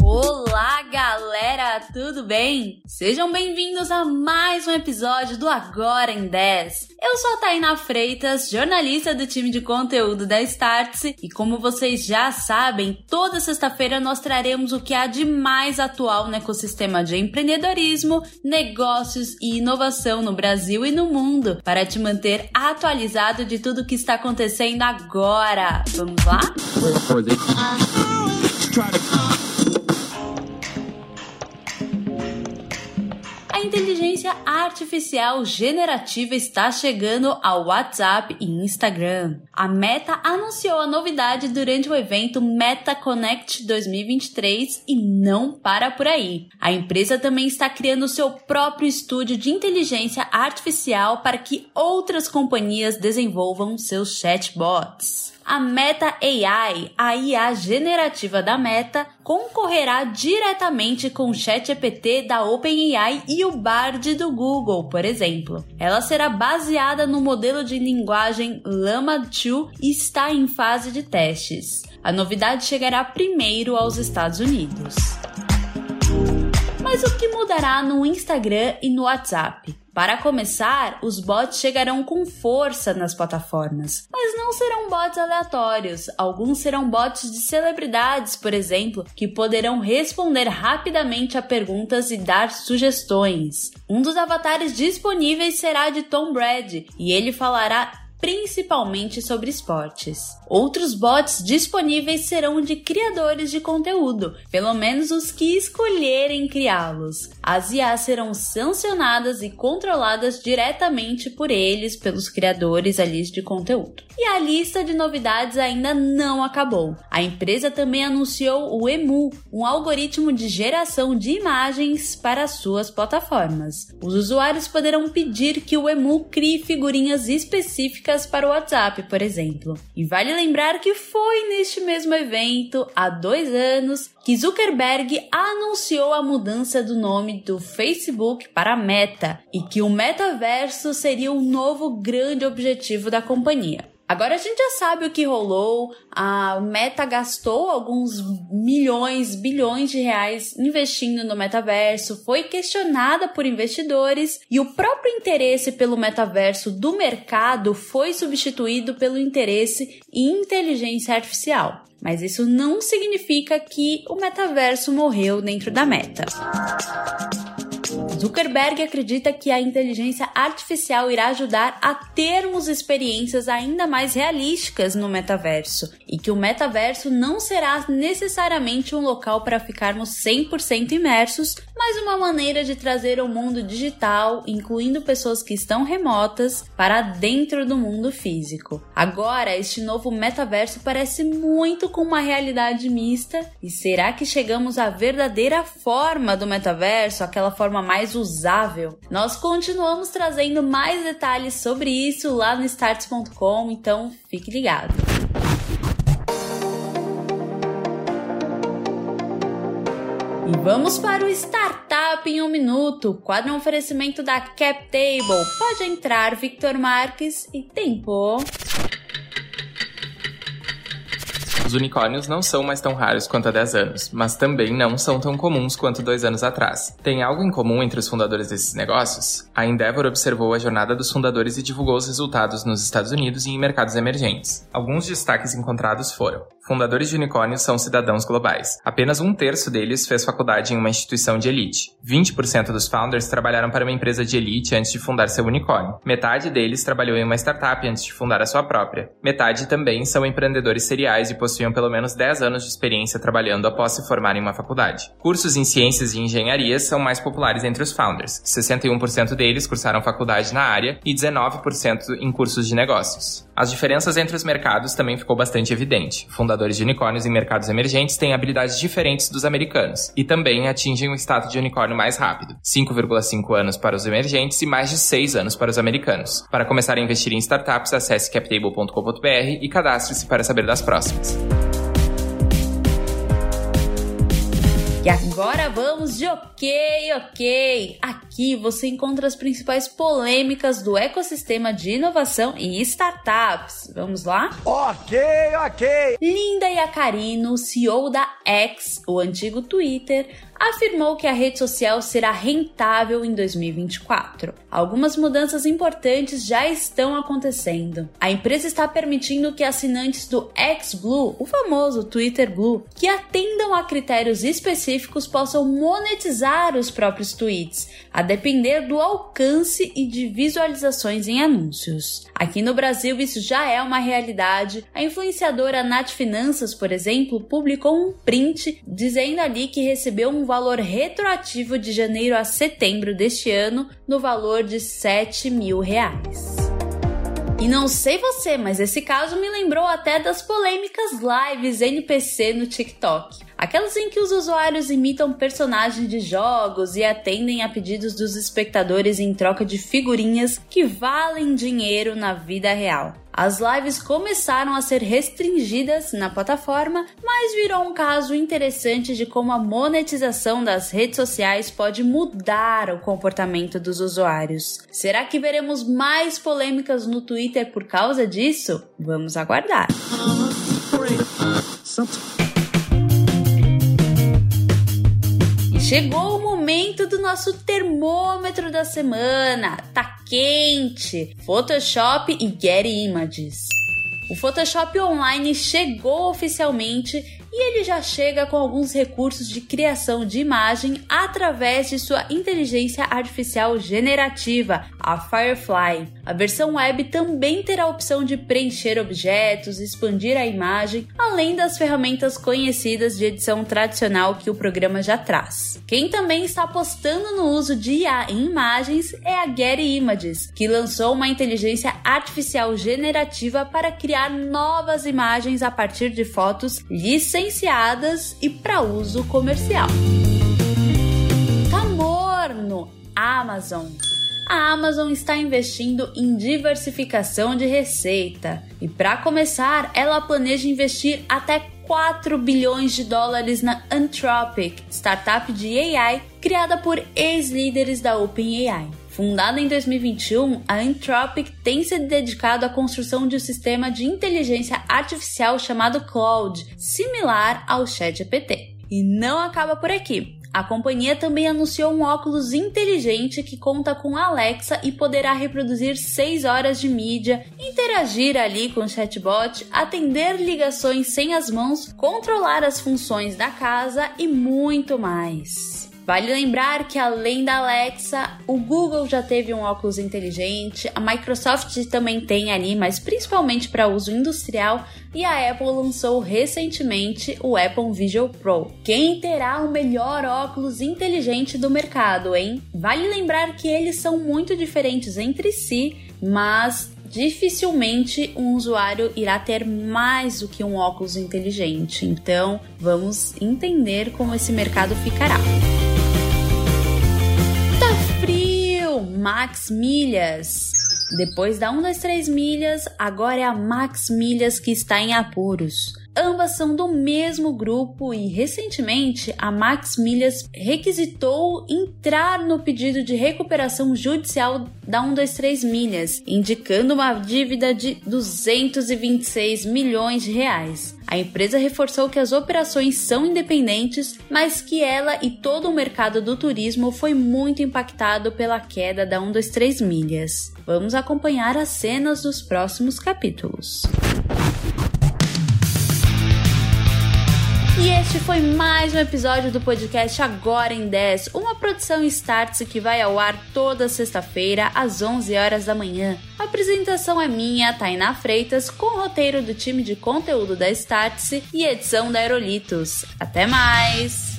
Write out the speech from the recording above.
Olá, galera, tudo bem? Sejam bem-vindos a mais um episódio do Agora em 10. Eu sou a Tainá Freitas, jornalista do time de conteúdo da Startse, e como vocês já sabem, toda sexta-feira nós traremos o que há de mais atual no ecossistema de empreendedorismo, negócios e inovação no Brasil e no mundo, para te manter atualizado de tudo o que está acontecendo agora. Vamos lá? A inteligência artificial generativa está chegando ao WhatsApp e Instagram. A Meta anunciou a novidade durante o evento Meta Connect 2023 e não para por aí. A empresa também está criando seu próprio estúdio de inteligência artificial para que outras companhias desenvolvam seus chatbots. A Meta AI, a IA generativa da Meta, concorrerá diretamente com o ChatGPT da OpenAI e o Bard do Google, por exemplo. Ela será baseada no modelo de linguagem Llama 2 e está em fase de testes. A novidade chegará primeiro aos Estados Unidos. Mas o que mudará no Instagram e no WhatsApp? Para começar, os bots chegarão com força nas plataformas, mas não serão bots aleatórios. Alguns serão bots de celebridades, por exemplo, que poderão responder rapidamente a perguntas e dar sugestões. Um dos avatares disponíveis será de Tom Brady, e ele falará principalmente sobre esportes. Outros bots disponíveis serão de criadores de conteúdo, pelo menos os que escolherem criá-los. As IAs serão sancionadas e controladas diretamente por eles, pelos criadores ali de conteúdo. E a lista de novidades ainda não acabou. A empresa também anunciou o Emu, um algoritmo de geração de imagens para suas plataformas. Os usuários poderão pedir que o Emu crie figurinhas específicas para o WhatsApp, por exemplo. E vale lembrar que foi neste mesmo evento, há 2 anos, que Zuckerberg anunciou a mudança do nome do Facebook para Meta e que o metaverso seria o novo grande objetivo da companhia. Agora a gente já sabe o que rolou, a Meta gastou alguns bilhões de reais investindo no metaverso, foi questionada por investidores e o próprio interesse pelo metaverso do mercado foi substituído pelo interesse em inteligência artificial. Mas isso não significa que o metaverso morreu dentro da Meta. Zuckerberg acredita que a inteligência artificial irá ajudar a termos experiências ainda mais realísticas no metaverso e que o metaverso não será necessariamente um local para ficarmos 100% imersos, mas uma maneira de trazer o mundo digital, incluindo pessoas que estão remotas, para dentro do mundo físico. Agora, este novo metaverso parece muito com uma realidade mista. E será que chegamos à verdadeira forma do metaverso, aquela forma mais usável? Nós continuamos trazendo mais detalhes sobre isso lá no startse.com, então fique ligado. E vamos para o Startup em 1 Minuto, quadro um oferecimento da CapTable. Pode entrar, Victor Marques, e tempo. Os unicórnios não são mais tão raros quanto há 10 anos, mas também não são tão comuns quanto 2 anos atrás. Tem algo em comum entre os fundadores desses negócios? A Endeavor observou a jornada dos fundadores e divulgou os resultados nos Estados Unidos e em mercados emergentes. Alguns destaques encontrados foram: fundadores de unicórnios são cidadãos globais. Apenas 1/3 deles fez faculdade em uma instituição de elite. 20% dos founders trabalharam para uma empresa de elite antes de fundar seu unicórnio. Metade deles trabalhou em uma startup antes de fundar a sua própria. Metade também são empreendedores seriais e possuem pelo menos 10 anos de experiência trabalhando após se formarem em uma faculdade. Cursos em ciências e engenharia são mais populares entre os founders. 61% deles cursaram faculdade na área e 19% em cursos de negócios. As diferenças entre os mercados também ficou bastante evidente. Fundadores de unicórnios em mercados emergentes têm habilidades diferentes dos americanos e também atingem o status de unicórnio mais rápido. 5,5 anos para os emergentes e mais de 6 anos para os americanos. Para começar a investir em startups, acesse captable.com.br e cadastre-se para saber das próximas. E agora vamos de ok. Aqui você encontra as principais polêmicas do ecossistema de inovação e startups. Vamos lá? Ok. Linda Yaccarino, CEO da X, o antigo Twitter, afirmou que a rede social será rentável em 2024. Algumas mudanças importantes já estão acontecendo. A empresa está permitindo que assinantes do X-Blue, o famoso Twitter Blue, que atendam a critérios específicos possam monetizar os próprios tweets, a depender do alcance e de visualizações em anúncios. Aqui no Brasil isso já é uma realidade. A influenciadora Nath Finanças, por exemplo, publicou um print dizendo ali que recebeu um valor retroativo de janeiro a setembro deste ano no valor de R$7 mil. E não sei você, mas esse caso me lembrou até das polêmicas lives NPC no TikTok. Aquelas em que os usuários imitam personagens de jogos e atendem a pedidos dos espectadores em troca de figurinhas que valem dinheiro na vida real. As lives começaram a ser restringidas na plataforma, mas virou um caso interessante de como a monetização das redes sociais pode mudar o comportamento dos usuários. Será que veremos mais polêmicas no Twitter por causa disso? Vamos aguardar. Chegou o momento do nosso termômetro da semana. Tá quente! Photoshop e Getty Images. O Photoshop Online chegou oficialmente e ele já chega com alguns recursos de criação de imagem através de sua inteligência artificial generativa, a Firefly. A versão web também terá a opção de preencher objetos, expandir a imagem, além das ferramentas conhecidas de edição tradicional que o programa já traz. Quem também está apostando no uso de IA em imagens é a Getty Images, que lançou uma inteligência artificial generativa para criar novas imagens a partir de fotos licenciadas e para uso comercial. Tá morno! Amazon. A Amazon está investindo em diversificação de receita e, para começar, ela planeja investir até $4 bilhões na Anthropic, startup de AI criada por ex-líderes da OpenAI. Fundada em 2021, a Anthropic tem se dedicado à construção de um sistema de inteligência artificial chamado Claude, similar ao ChatGPT. E não acaba por aqui. A companhia também anunciou um óculos inteligente que conta com Alexa e poderá reproduzir 6 horas de mídia, interagir ali com o chatbot, atender ligações sem as mãos, controlar as funções da casa e muito mais. Vale lembrar que além da Alexa, o Google já teve um óculos inteligente, a Microsoft também tem ali, mas principalmente para uso industrial, e a Apple lançou recentemente o Apple Vision Pro. Quem terá o melhor óculos inteligente do mercado, hein? Vale lembrar que eles são muito diferentes entre si, mas dificilmente um usuário irá ter mais do que um óculos inteligente. Então, vamos entender como esse mercado ficará. Max Milhas. Depois da 123 Milhas, agora é a Max Milhas que está em apuros. Ambas são do mesmo grupo e, recentemente, a Max Milhas requisitou entrar no pedido de recuperação judicial da 123 Milhas, indicando uma dívida de R$226 milhões. A empresa reforçou que as operações são independentes, mas que ela e todo o mercado do turismo foi muito impactado pela queda da 123 Milhas. Vamos acompanhar as cenas dos próximos capítulos. E este foi mais um episódio do podcast Agora em 10, uma produção Startse que vai ao ar toda sexta-feira às 11 horas da manhã. A apresentação é minha, Tainá Freitas, com o roteiro do time de conteúdo da Startse e edição da Aerolitos. Até mais!